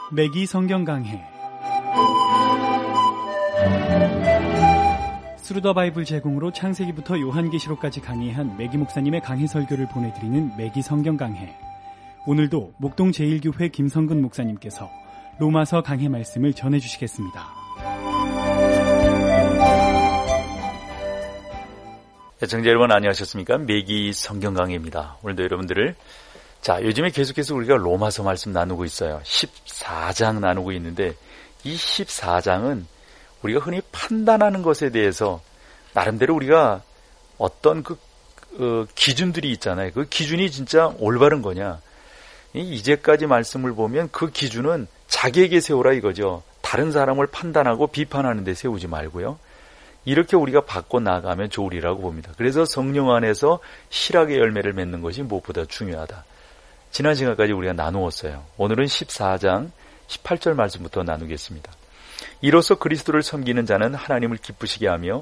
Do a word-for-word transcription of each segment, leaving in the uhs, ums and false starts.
매기 성경 강해 스루더 바이블 제공으로 창세기부터 요한계시록까지 강의한 매기 목사님의 강해 설교를 보내드리는 매기 성경 강해. 오늘도 목동 제일교회 김성근 목사님께서 로마서 강해 말씀을 전해주시겠습니다. 애청자 여러분 안녕하셨습니까? 매기 성경 강해입니다. 오늘도 여러분들을 자, 요즘에 계속해서 우리가 로마서 말씀 나누고 있어요. 십사 장 나누고 있는데 이 십사 장은 우리가 흔히 판단하는 것에 대해서 나름대로 우리가 어떤 그 어, 기준들이 있잖아요. 그 기준이 진짜 올바른 거냐. 이제까지 말씀을 보면 그 기준은 자기에게 세우라 이거죠. 다른 사람을 판단하고 비판하는 데 세우지 말고요. 이렇게 우리가 바꿔 나가면 좋으리라고 봅니다. 그래서 성령 안에서 실학의 열매를 맺는 것이 무엇보다 중요하다. 지난 시간까지 우리가 나누었어요. 오늘은 십사 장 십팔 절 말씀부터 나누겠습니다. 이로써 그리스도를 섬기는 자는 하나님을 기쁘시게 하며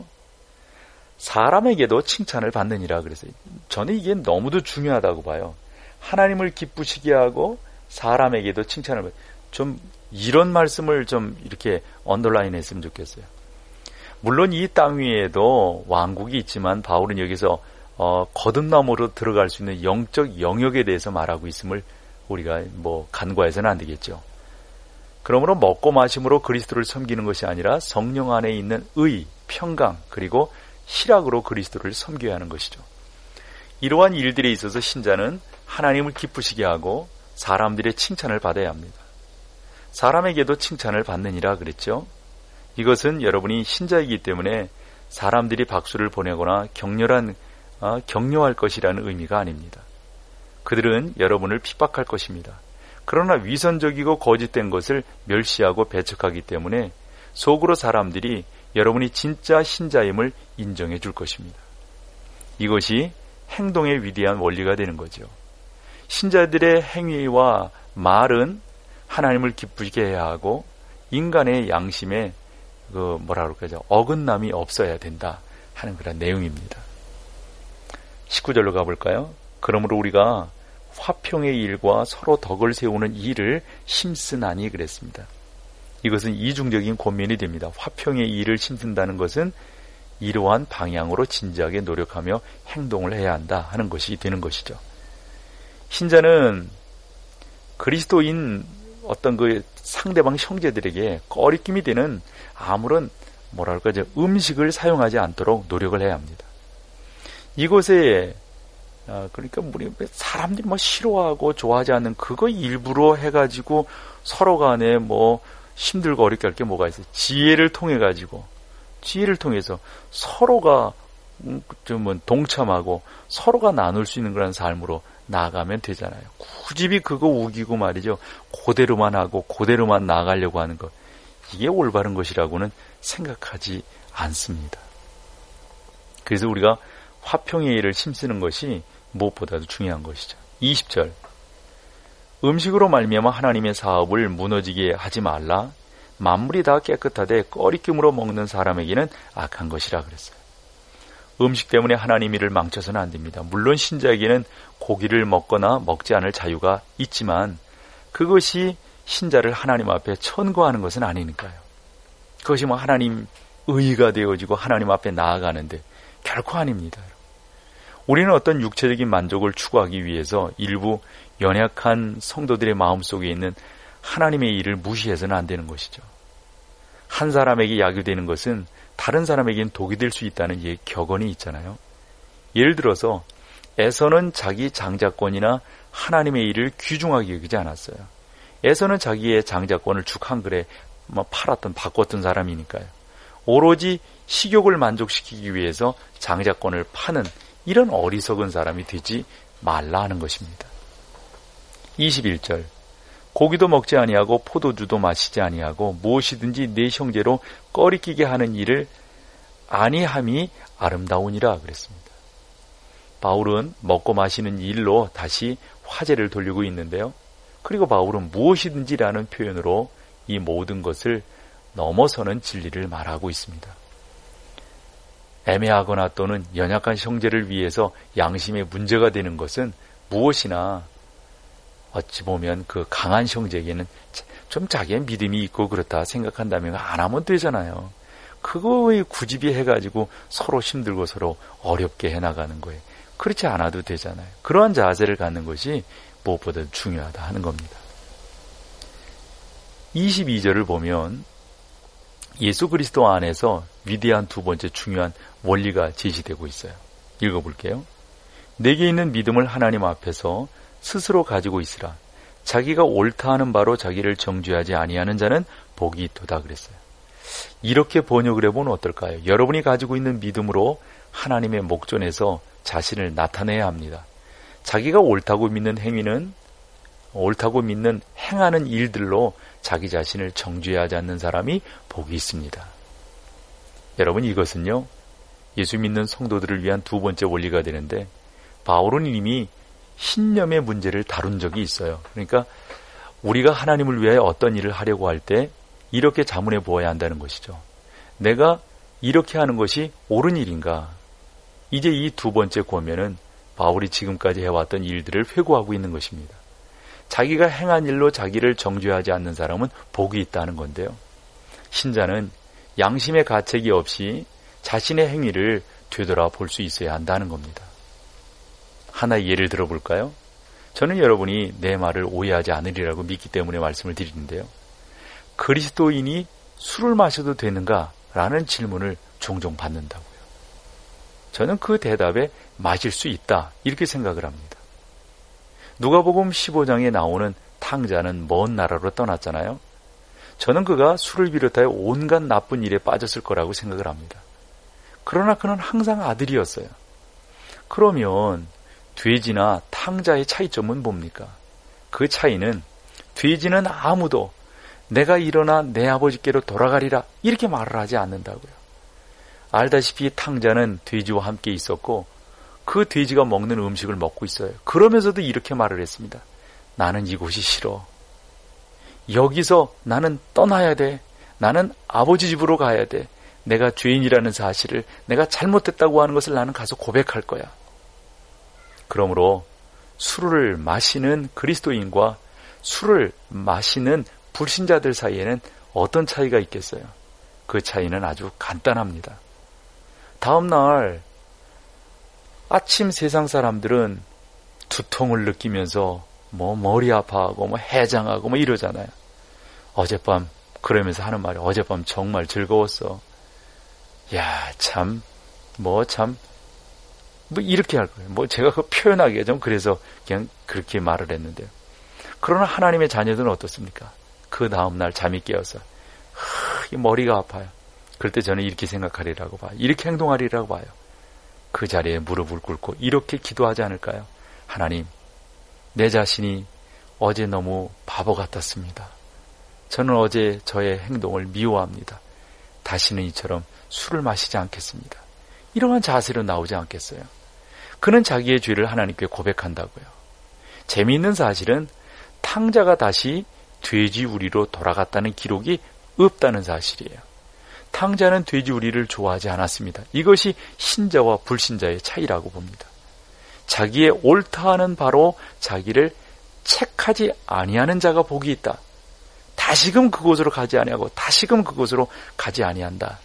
사람에게도 칭찬을 받느니라. 그래서 저는 이게 너무도 중요하다고 봐요. 하나님을 기쁘시게 하고 사람에게도 칭찬을 받. 좀 이런 말씀을 좀 이렇게 언더라인 했으면 좋겠어요. 물론 이 땅 위에도 왕국이 있지만 바울은 여기서 어, 거듭남으로 들어갈 수 있는 영적 영역에 대해서 말하고 있음을 우리가 뭐 간과해서는 안 되겠죠. 그러므로 먹고 마심으로 그리스도를 섬기는 것이 아니라 성령 안에 있는 의, 평강, 그리고 실학으로 그리스도를 섬겨야 하는 것이죠. 이러한 일들에 있어서 신자는 하나님을 기쁘시게 하고 사람들의 칭찬을 받아야 합니다. 사람에게도 칭찬을 받느니라 그랬죠. 이것은 여러분이 신자이기 때문에 사람들이 박수를 보내거나 격렬한 아, 격려할 것이라는 의미가 아닙니다. 그들은 여러분을 핍박할 것입니다. 그러나 위선적이고 거짓된 것을 멸시하고 배척하기 때문에 속으로 사람들이 여러분이 진짜 신자임을 인정해 줄 것입니다. 이것이 행동의 위대한 원리가 되는 거죠. 신자들의 행위와 말은 하나님을 기쁘게 해야 하고 인간의 양심에 그 뭐라 그럴까요? 어긋남이 없어야 된다 하는 그런 내용입니다. 십구 절로 가볼까요? 그러므로 우리가 화평의 일과 서로 덕을 세우는 일을 힘쓰나니 그랬습니다. 이것은 이중적인 권면이 됩니다. 화평의 일을 힘쓴다는 것은 이러한 방향으로 진지하게 노력하며 행동을 해야 한다 하는 것이 되는 것이죠. 신자는 그리스도인 어떤 그 상대방 형제들에게 꺼리낌이 되는 아무런 뭐랄까 음식을 사용하지 않도록 노력을 해야 합니다. 이곳에 그러니까 우리 사람들이 뭐 싫어하고 좋아하지 않는 그거 일부러 해가지고 서로 간에 뭐 힘들고 어렵게 할 게 뭐가 있어요? 지혜를 통해 가지고 지혜를 통해서 서로가 좀 동참하고 서로가 나눌 수 있는 그런 삶으로 나아가면 되잖아요. 굳이 그거 우기고 말이죠. 그대로만 하고 그대로만 나아가려고 하는 것, 이게 올바른 것이라고는 생각하지 않습니다. 그래서 우리가 화평의 일을 힘쓰는 것이 무엇보다도 중요한 것이죠. 이십 절 음식으로 말미암아 하나님의 사업을 무너지게 하지 말라. 만물이 다 깨끗하되 꺼리낌으로 먹는 사람에게는 악한 것이라 그랬어요. 음식 때문에 하나님 일을 망쳐서는 안 됩니다. 물론 신자에게는 고기를 먹거나 먹지 않을 자유가 있지만 그것이 신자를 하나님 앞에 천거하는 것은 아니니까요. 그것이 뭐 하나님 의가 되어지고 하나님 앞에 나아가는데 결코 아닙니다. 우리는 어떤 육체적인 만족을 추구하기 위해서 일부 연약한 성도들의 마음속에 있는 하나님의 일을 무시해서는 안 되는 것이죠. 한 사람에게 약이 되는 것은 다른 사람에게는 독이 될 수 있다는 예, 격언이 있잖아요. 예를 들어서 에서는 자기 장자권이나 하나님의 일을 귀중하게 여기지 않았어요. 에서는 자기의 장자권을 죽 한 그릇에 뭐 팔았던 바꿨던 사람이니까요. 오로지 식욕을 만족시키기 위해서 장자권을 파는 이런 어리석은 사람이 되지 말라 하는 것입니다. 이십일 절 고기도 먹지 아니하고 포도주도 마시지 아니하고 무엇이든지 내 형제로 꺼리끼게 하는 일을 아니함이 아름다우니라 그랬습니다. 바울은 먹고 마시는 일로 다시 화제를 돌리고 있는데요. 그리고 바울은 무엇이든지라는 표현으로 이 모든 것을 넘어서는 진리를 말하고 있습니다. 애매하거나 또는 연약한 형제를 위해서 양심에 문제가 되는 것은 무엇이나 어찌 보면 그 강한 형제에게는 좀 자기의 믿음이 있고 그렇다 생각한다면 안 하면 되잖아요. 그거에 굳이 해가지고 서로 힘들고 서로 어렵게 해나가는 거예요. 그렇지 않아도 되잖아요. 그러한 자세를 갖는 것이 무엇보다 중요하다 하는 겁니다. 이십이 절을 보면 예수 그리스도 안에서 위대한 두 번째 중요한 원리가 제시되고 있어요. 읽어볼게요. 내게 있는 믿음을 하나님 앞에서 스스로 가지고 있으라. 자기가 옳다 하는 바로 자기를 정죄하지 아니하는 자는 복이 있도다 그랬어요. 이렇게 번역을 해보면 어떨까요? 여러분이 가지고 있는 믿음으로 하나님의 목전에서 자신을 나타내야 합니다. 자기가 옳다고 믿는 행위는 옳다고 믿는 행하는 일들로 자기 자신을 정죄하지 않는 사람이 복이 있습니다. 여러분, 이것은요 예수 믿는 성도들을 위한 두 번째 원리가 되는데, 바울은 이미 신념의 문제를 다룬 적이 있어요. 그러니까 우리가 하나님을 위하여 어떤 일을 하려고 할 때 이렇게 자문해 보아야 한다는 것이죠. 내가 이렇게 하는 것이 옳은 일인가? 이제 이 두 번째 권면은 바울이 지금까지 해왔던 일들을 회고하고 있는 것입니다. 자기가 행한 일로 자기를 정죄하지 않는 사람은 복이 있다는 건데요. 신자는 양심의 가책이 없이 자신의 행위를 되돌아볼 수 있어야 한다는 겁니다. 하나의 예를 들어볼까요? 저는 여러분이 내 말을 오해하지 않으리라고 믿기 때문에 말씀을 드리는데요. 그리스도인이 술을 마셔도 되는가? 라는 질문을 종종 받는다고요. 저는 그 대답에 마실 수 있다, 이렇게 생각을 합니다. 누가복음 십오 장에 나오는 탕자는 먼 나라로 떠났잖아요. 저는 그가 술을 비롯하여 온갖 나쁜 일에 빠졌을 거라고 생각을 합니다. 그러나 그는 항상 아들이었어요. 그러면 돼지나 탕자의 차이점은 뭡니까? 그 차이는 돼지는 아무도 내가 일어나 내 아버지께로 돌아가리라 이렇게 말을 하지 않는다고요. 알다시피 탕자는 돼지와 함께 있었고 그 돼지가 먹는 음식을 먹고 있어요. 그러면서도 이렇게 말을 했습니다. 나는 이곳이 싫어. 여기서 나는 떠나야 돼. 나는 아버지 집으로 가야 돼. 내가 죄인이라는 사실을, 내가 잘못했다고 하는 것을 나는 가서 고백할 거야. 그러므로 술을 마시는 그리스도인과 술을 마시는 불신자들 사이에는 어떤 차이가 있겠어요? 그 차이는 아주 간단합니다. 다음 날 아침 세상 사람들은 두통을 느끼면서 뭐 머리 아파하고 뭐 해장하고 뭐 이러잖아요. 어젯밤 그러면서 하는 말이 어젯밤 정말 즐거웠어. 야, 참 뭐 참 뭐 이렇게 할 거예요. 뭐 제가 그 표현하기가 좀 그래서 그냥 그렇게 말을 했는데요. 그러나 하나님의 자녀들은 어떻습니까? 그 다음 날 잠이 깨어서 하, 머리가 아파요. 그럴 때 저는 이렇게 생각하리라고 봐요. 이렇게 행동하리라고 봐요. 그 자리에 무릎을 꿇고 이렇게 기도하지 않을까요? 하나님, 내 자신이 어제 너무 바보 같았습니다. 저는 어제 저의 행동을 미워합니다. 다시는 이처럼 술을 마시지 않겠습니다. 이러한 자세로 나오지 않겠어요? 그는 자기의 죄를 하나님께 고백한다고요. 재미있는 사실은 탕자가 다시 돼지 우리로 돌아갔다는 기록이 없다는 사실이에요. 탕자는 돼지 우리를 좋아하지 않았습니다. 이것이 신자와 불신자의 차이라고 봅니다. 자기의 옳다 하는 바로 자기를 책하지 아니하는 자가 복이 있다. 다시금 그곳으로 가지 아니하고 다시금 그곳으로 가지 아니한다.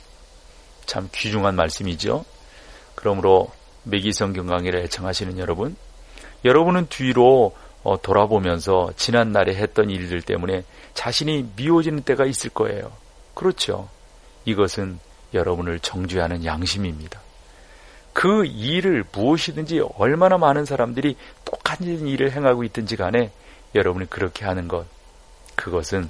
참 귀중한 말씀이죠. 그러므로 매기 성경 강의를 애청하시는 여러분, 여러분은 뒤로 돌아보면서 지난날에 했던 일들 때문에 자신이 미워지는 때가 있을 거예요. 그렇죠. 이것은 여러분을 정죄하는 양심입니다. 그 일을 무엇이든지 얼마나 많은 사람들이 똑같은 일을 행하고 있든지 간에 여러분이 그렇게 하는 것, 그것은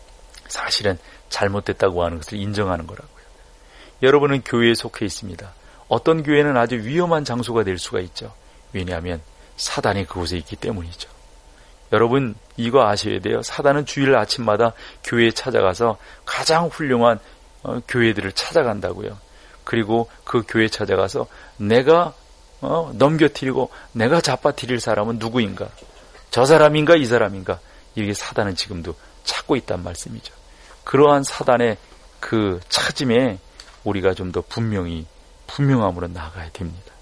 사실은 잘못됐다고 하는 것을 인정하는 거라고요. 여러분은 교회에 속해 있습니다. 어떤 교회는 아주 위험한 장소가 될 수가 있죠. 왜냐하면 사단이 그곳에 있기 때문이죠. 여러분 이거 아셔야 돼요. 사단은 주일 아침마다 교회에 찾아가서 가장 훌륭한 어, 교회들을 찾아간다고요. 그리고 그 교회 찾아가서 내가 어, 넘겨뜨리고 내가 잡아뜨릴 사람은 누구인가? 저 사람인가 이 사람인가? 이게 사단은 지금도 찾고 있단 말씀이죠. 그러한 사단의 그 찾음에 우리가 좀 더 분명히 분명함으로 나아가야 됩니다.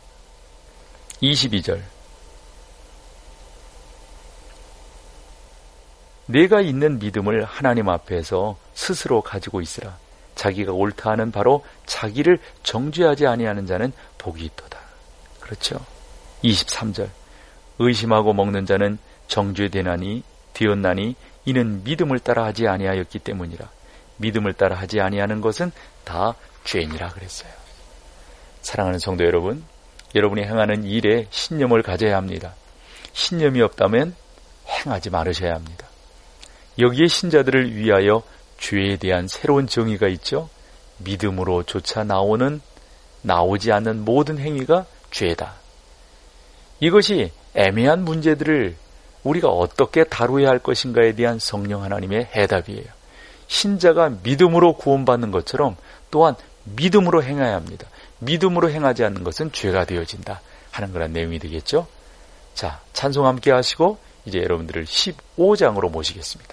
이십이 절 내가 있는 믿음을 하나님 앞에서 스스로 가지고 있으라. 자기가 옳다 하는 바로 자기를 정죄하지 아니하는 자는 복이 있도다. 그렇죠? 이십삼 절. 의심하고 먹는 자는 정죄되나니 되었나니 이는 믿음을 따라 하지 아니하였기 때문이라. 믿음을 따라 하지 아니하는 것은 다 죄니라 그랬어요. 사랑하는 성도 여러분, 여러분이 행하는 일에 신념을 가져야 합니다. 신념이 없다면 행하지 말으셔야 합니다. 여기에 신자들을 위하여 죄에 대한 새로운 정의가 있죠. 믿음으로 조차 나오는 나오지 않는 모든 행위가 죄다. 이것이 애매한 문제들을 우리가 어떻게 다루어야 할 것인가에 대한 성령 하나님의 해답이에요. 신자가 믿음으로 구원받는 것처럼 또한 믿음으로 행해야 합니다. 믿음으로 행하지 않는 것은 죄가 되어진다 하는 그런 내용이 되겠죠. 자, 찬송 함께 하시고 이제 여러분들을 십오 장으로 모시겠습니다.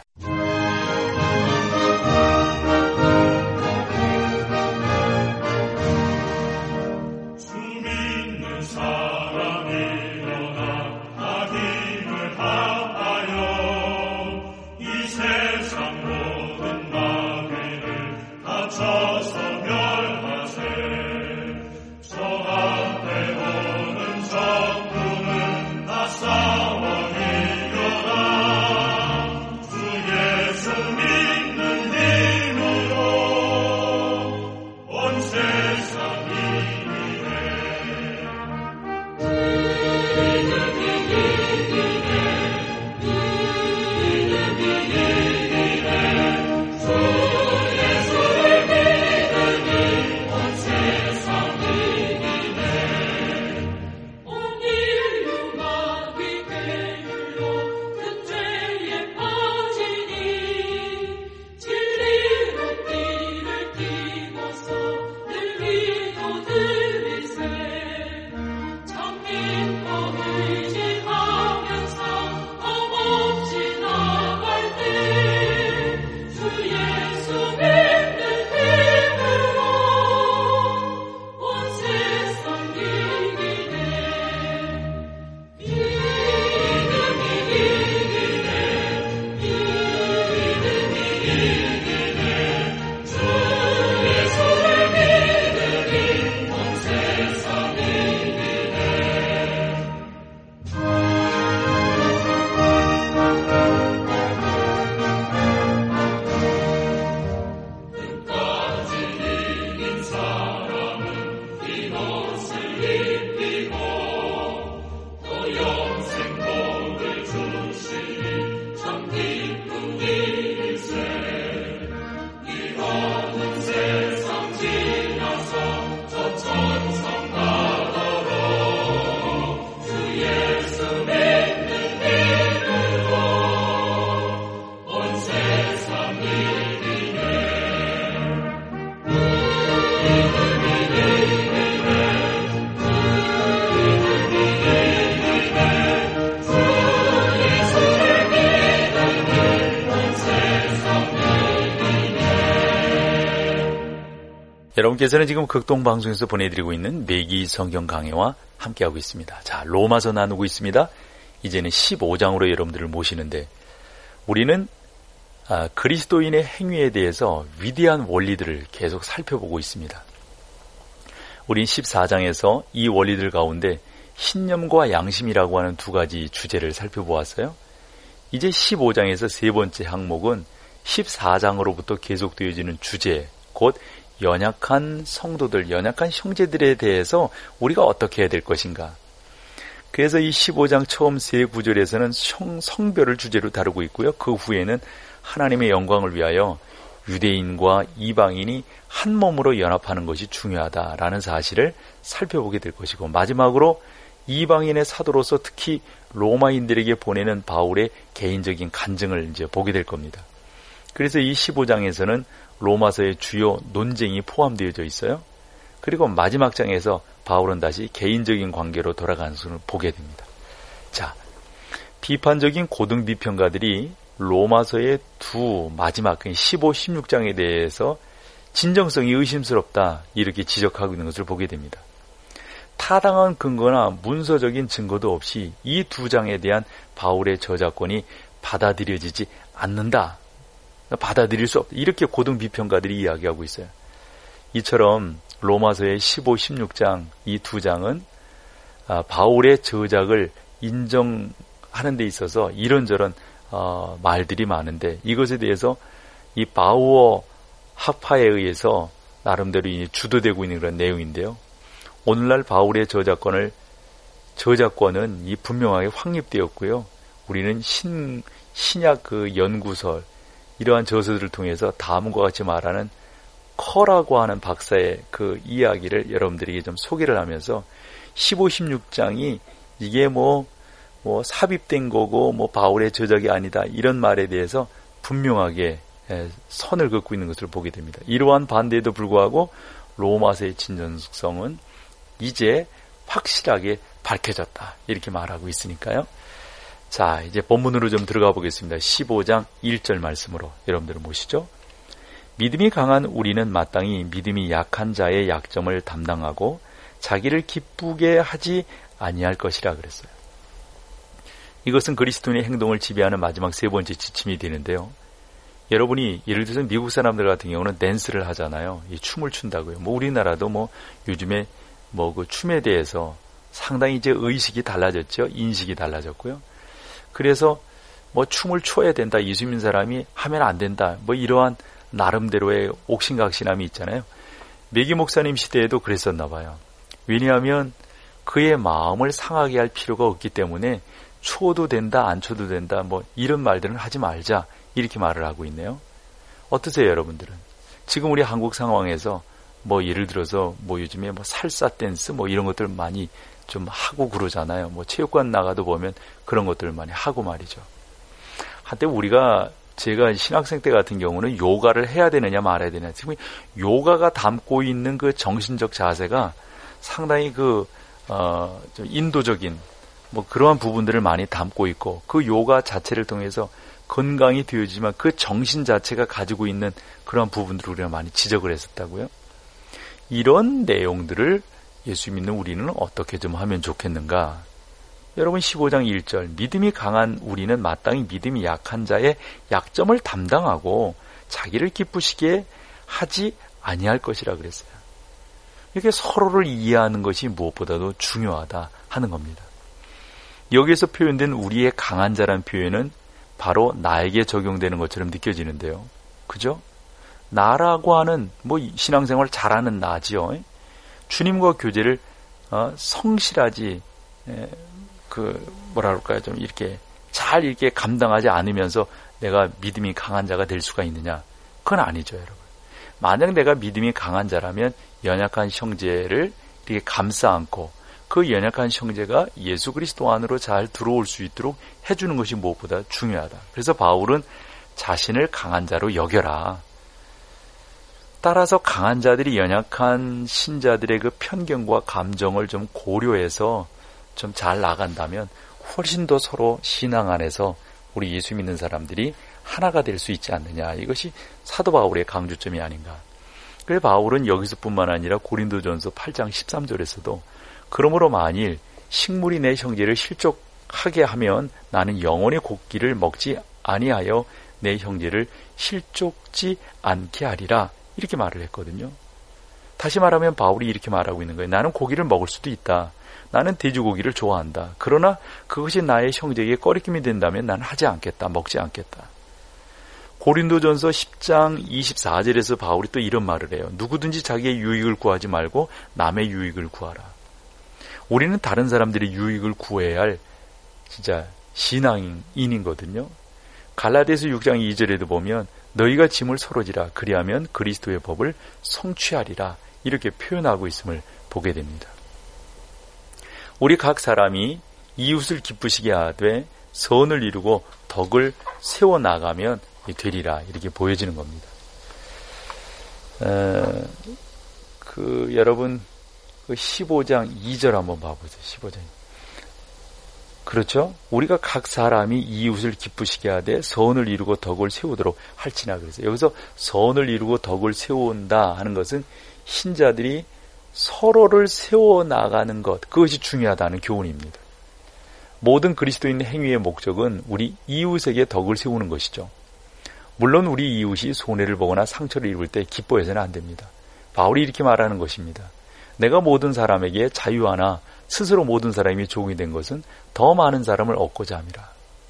여러분께서는 지금 극동방송에서 보내드리고 있는 매기 성경 강해와 함께하고 있습니다. 자, 로마서 나누고 있습니다. 이제는 십오 장으로 여러분들을 모시는데, 우리는 아, 그리스도인의 행위에 대해서 위대한 원리들을 계속 살펴보고 있습니다. 우린 십사 장에서 이 원리들 가운데 신념과 양심이라고 하는 두 가지 주제를 살펴보았어요. 이제 십오 장에서 세 번째 항목은 십사 장으로부터 계속되어지는 주제, 곧 연약한 성도들, 연약한 형제들에 대해서 우리가 어떻게 해야 될 것인가. 그래서 이 십오 장 처음 세 구절에서는 성, 성별을 주제로 다루고 있고요. 그 후에는 하나님의 영광을 위하여 유대인과 이방인이 한 몸으로 연합하는 것이 중요하다라는 사실을 살펴보게 될 것이고, 마지막으로 이방인의 사도로서 특히 로마인들에게 보내는 바울의 개인적인 간증을 이제 보게 될 겁니다. 그래서 이 십오 장에서는 로마서의 주요 논쟁이 포함되어져 있어요. 그리고 마지막 장에서 바울은 다시 개인적인 관계로 돌아가는 것을 보게 됩니다. 자, 비판적인 고등비평가들이 로마서의 두 마지막 십오, 십육 장에 대해서 진정성이 의심스럽다 이렇게 지적하고 있는 것을 보게 됩니다. 타당한 근거나 문서적인 증거도 없이 이 두 장에 대한 바울의 저작권이 받아들여지지 않는다. 받아들일 수 없다. 이렇게 고등 비평가들이 이야기하고 있어요. 이처럼 로마서의 십오, 십육 장 이 두 장은 바울의 저작을 인정하는 데 있어서 이런저런 어, 말들이 많은데 이것에 대해서 이 바우어 학파에 의해서 나름대로 주도되고 있는 그런 내용인데요. 오늘날 바울의 저작권을 저작권은 이 분명하게 확립되었고요. 우리는 신, 신약 그 연구설 이러한 저서들을 통해서 다음과 같이 말하는 커라고 하는 박사의 그 이야기를 여러분들에게 좀 소개를 하면서 십오, 십육 장이 이게 뭐, 뭐 삽입된 거고 뭐 바울의 저작이 아니다 이런 말에 대해서 분명하게 선을 긋고 있는 것을 보게 됩니다. 이러한 반대에도 불구하고 로마서의 진정성은 이제 확실하게 밝혀졌다 이렇게 말하고 있으니까요. 자, 이제 본문으로 좀 들어가 보겠습니다. 십오 장 일 절 말씀으로 여러분들은 보시죠. 믿음이 강한 우리는 마땅히 믿음이 약한 자의 약점을 담당하고 자기를 기쁘게 하지 아니할 것이라 그랬어요. 이것은 그리스도인의 행동을 지배하는 마지막 세 번째 지침이 되는데요. 여러분이 예를 들어서 미국 사람들 같은 경우는 댄스를 하잖아요. 이 춤을 춘다고요. 뭐 우리나라도 뭐 요즘에 뭐 그 춤에 대해서 상당히 이제 의식이 달라졌죠. 인식이 달라졌고요. 그래서 뭐 춤을 춰야 된다. 예수님 사람이 하면 안 된다. 뭐 이러한 나름대로의 옥신각신함이 있잖아요. 매기 목사님 시대에도 그랬었나 봐요. 왜냐하면 그의 마음을 상하게 할 필요가 없기 때문에 춰도 된다, 안 춰도 된다, 뭐 이런 말들은 하지 말자 이렇게 말을 하고 있네요. 어떠세요, 여러분들은? 지금 우리 한국 상황에서 뭐 예를 들어서 뭐 요즘에 뭐 살사 댄스 뭐 이런 것들 많이 좀 하고 그러잖아요. 뭐 체육관 나가도 보면 그런 것들 많이 하고 말이죠. 한때 우리가 제가 신학생 때 같은 경우는 요가를 해야 되느냐 말아야 되느냐. 지금 요가가 담고 있는 그 정신적 자세가 상당히 그, 어, 좀 인도적인 뭐 그러한 부분들을 많이 담고 있고 그 요가 자체를 통해서 건강이 되어지지만 그 정신 자체가 가지고 있는 그러한 부분들을 우리가 많이 지적을 했었다고요. 이런 내용들을 예수 믿는 우리는 어떻게 좀 하면 좋겠는가? 여러분 십오 장 일 절 믿음이 강한 우리는 마땅히 믿음이 약한 자의 약점을 담당하고 자기를 기쁘시게 하지 아니할 것이라 그랬어요. 이렇게 서로를 이해하는 것이 무엇보다도 중요하다 하는 겁니다. 여기에서 표현된 우리의 강한 자란 표현은 바로 나에게 적용되는 것처럼 느껴지는데요. 그죠? 나라고 하는 뭐 신앙생활 잘하는 나지요. 주님과 교제를 어, 성실하지 에, 그 뭐라 그럴까요? 좀 이렇게 잘 이렇게 감당하지 않으면서 내가 믿음이 강한 자가 될 수가 있느냐? 그건 아니죠, 여러분. 만약 내가 믿음이 강한 자라면 연약한 형제를 이렇게 감싸 안고 그 연약한 형제가 예수 그리스도 안으로 잘 들어올 수 있도록 해주는 것이 무엇보다 중요하다. 그래서 바울은 자신을 강한 자로 여겨라. 따라서 강한 자들이 연약한 신자들의 그 편견과 감정을 좀 고려해서 좀 잘 나간다면 훨씬 더 서로 신앙 안에서 우리 예수 믿는 사람들이 하나가 될 수 있지 않느냐. 이것이 사도 바울의 강조점이 아닌가. 그래서 바울은 여기서뿐만 아니라 고린도전서 팔 장 십삼 절에서도 그러므로 만일 식물이 내 형제를 실족하게 하면 나는 영원히 곡기를 먹지 아니하여 내 형제를 실족지 않게 하리라. 이렇게 말을 했거든요. 다시 말하면 바울이 이렇게 말하고 있는 거예요. 나는 고기를 먹을 수도 있다. 나는 돼지고기를 좋아한다. 그러나 그것이 나의 형제에게 꺼리낌이 된다면 나는 하지 않겠다. 먹지 않겠다. 고린도전서 십 장 이십사 절에서 바울이 또 이런 말을 해요. 누구든지 자기의 유익을 구하지 말고 남의 유익을 구하라. 우리는 다른 사람들의 유익을 구해야 할 진짜 신앙인이거든요. 갈라디아서 육 장 이 절에도 보면 너희가 짐을 서로 지라 그리하면 그리스도의 법을 성취하리라 이렇게 표현하고 있음을 보게 됩니다. 우리 각 사람이 이웃을 기쁘시게 하되 선을 이루고 덕을 세워나가면 되리라 이렇게 보여지는 겁니다. 어, 그 여러분 그 십오 장 이 절 한번 봐보세요. 십오 장 그렇죠? 우리가 각 사람이 이웃을 기쁘시게 하되 선을 이루고 덕을 세우도록 할지나 그랬어요. 여기서 선을 이루고 덕을 세운다 하는 것은 신자들이 서로를 세워나가는 것, 그것이 중요하다는 교훈입니다. 모든 그리스도인 행위의 목적은 우리 이웃에게 덕을 세우는 것이죠. 물론 우리 이웃이 손해를 보거나 상처를 입을 때 기뻐해서는 안 됩니다. 바울이 이렇게 말하는 것입니다. 내가 모든 사람에게 자유하나 스스로 모든 사람이 종이 된 것은 더 많은 사람을 얻고자 함이라.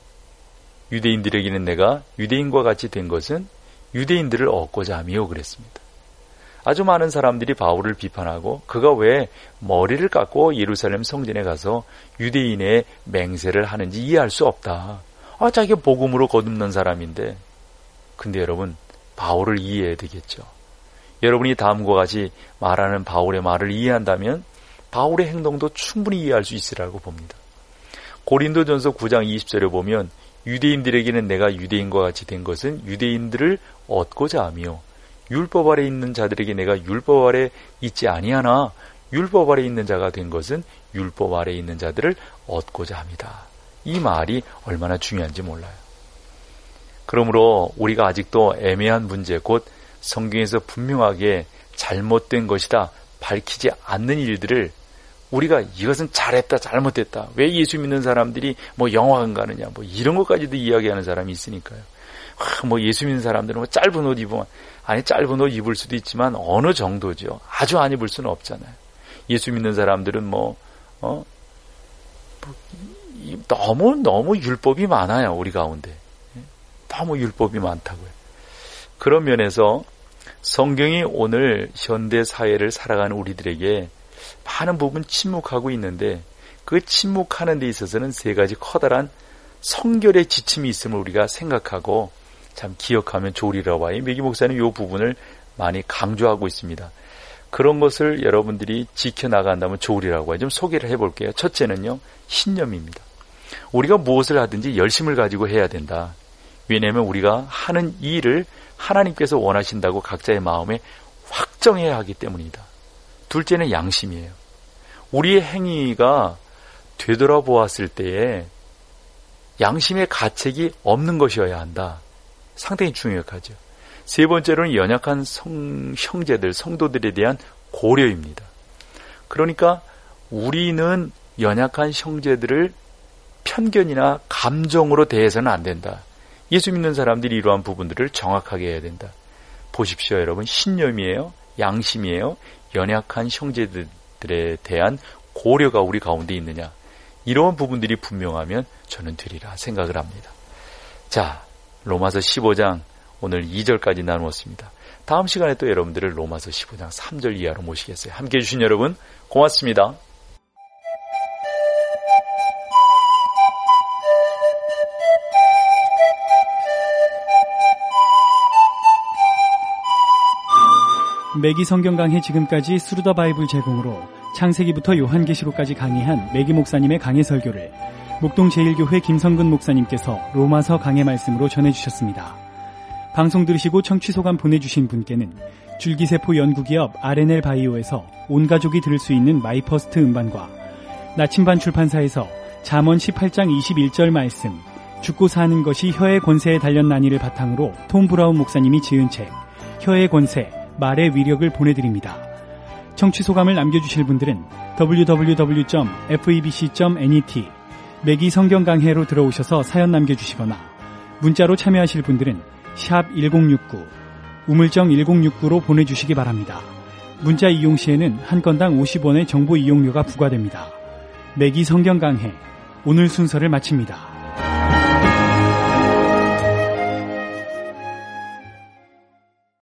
유대인들에게는 내가 유대인과 같이 된 것은 유대인들을 얻고자 함이요 그랬습니다. 아주 많은 사람들이 바울을 비판하고 그가 왜 머리를 깎고 예루살렘 성전에 가서 유대인의 맹세를 하는지 이해할 수 없다. 아, 자기가 복음으로 거듭난 사람인데. 근데 여러분, 바울을 이해해야 되겠죠. 여러분이 다음과 같이 말하는 바울의 말을 이해한다면 바울의 행동도 충분히 이해할 수 있으라고 봅니다. 고린도전서 구 장 이십 절에 보면 유대인들에게는 내가 유대인과 같이 된 것은 유대인들을 얻고자 하며 율법 아래 있는 자들에게 내가 율법 아래 있지 아니하나 율법 아래 있는 자가 된 것은 율법 아래 있는 자들을 얻고자 합니다. 이 말이 얼마나 중요한지 몰라요. 그러므로 우리가 아직도 애매한 문제, 곧 성경에서 분명하게 잘못된 것이다 밝히지 않는 일들을 우리가 이것은 잘했다 잘못됐다, 왜 예수 믿는 사람들이 뭐 영화관 가느냐, 뭐 이런 것까지도 이야기하는 사람이 있으니까요. 아, 뭐 예수 믿는 사람들은 뭐 짧은 옷 입으면, 아니 짧은 옷 입을 수도 있지만 어느 정도죠. 아주 안 입을 수는 없잖아요. 예수 믿는 사람들은 뭐, 어, 뭐 너무 너무 율법이 많아요. 우리 가운데 너무 율법이 많다고요. 그런 면에서 성경이 오늘 현대 사회를 살아가는 우리들에게 많은 부분 침묵하고 있는데, 그 침묵하는 데 있어서는 세 가지 커다란 성결의 지침이 있음을 우리가 생각하고 참 기억하면 좋으리라고 봐요. 매기 목사는 이 부분을 많이 강조하고 있습니다. 그런 것을 여러분들이 지켜나간다면 좋으리라고 해요. 좀 소개를 해볼게요. 첫째는요, 신념입니다. 우리가 무엇을 하든지 열심을 가지고 해야 된다. 왜냐하면 우리가 하는 일을 하나님께서 원하신다고 각자의 마음에 확정해야 하기 때문이다. 둘째는 양심이에요. 우리의 행위가 되돌아보았을 때에 양심의 가책이 없는 것이어야 한다. 상당히 중요하죠. 세 번째로는 연약한 성, 형제들, 성도들에 대한 고려입니다. 그러니까 우리는 연약한 형제들을 편견이나 감정으로 대해서는 안 된다. 예수 믿는 사람들이 이러한 부분들을 정확하게 해야 된다. 보십시오, 여러분. 신념이에요. 양심이에요. 연약한 형제들에 대한 고려가 우리 가운데 있느냐. 이러한 부분들이 분명하면 저는 되리라 생각을 합니다. 자, 로마서 십오 장 오늘 이 절까지 나누었습니다. 다음 시간에 또 여러분들을 로마서 십오 장 삼 절 이하로 모시겠어요. 함께해 주신 여러분 고맙습니다. 매기 성경 강해 지금까지 스루더 바이블 제공으로 창세기부터 요한계시록까지 강의한 매기 목사님의 강해 설교를 목동 제일교회 김성근 목사님께서 로마서 강해 말씀으로 전해주셨습니다. 방송 들으시고 청취 소감 보내주신 분께는 줄기세포 연구기업 알엔엘 바이오에서 온 가족이 들을 수 있는 마이퍼스트 음반과 나침반 출판사에서 잠언 십팔 장 이십일 절 말씀, 죽고 사는 것이 혀의 권세에 달렸나니를 바탕으로 톰 브라운 목사님이 지은 책 혀의 권세, 말의 위력을 보내드립니다. 청취 소감을 남겨주실 분들은 더블유 더블유 더블유 점 에프이비씨 점 넷 매기 성경 강해로 들어오셔서 사연 남겨주시거나 문자로 참여하실 분들은 샵 일공육구 우물정 일공육구로 보내주시기 바랍니다. 문자 이용 시에는 한 건당 오십 원의 정보 이용료가 부과됩니다. 매기 성경 강해 오늘 순서를 마칩니다.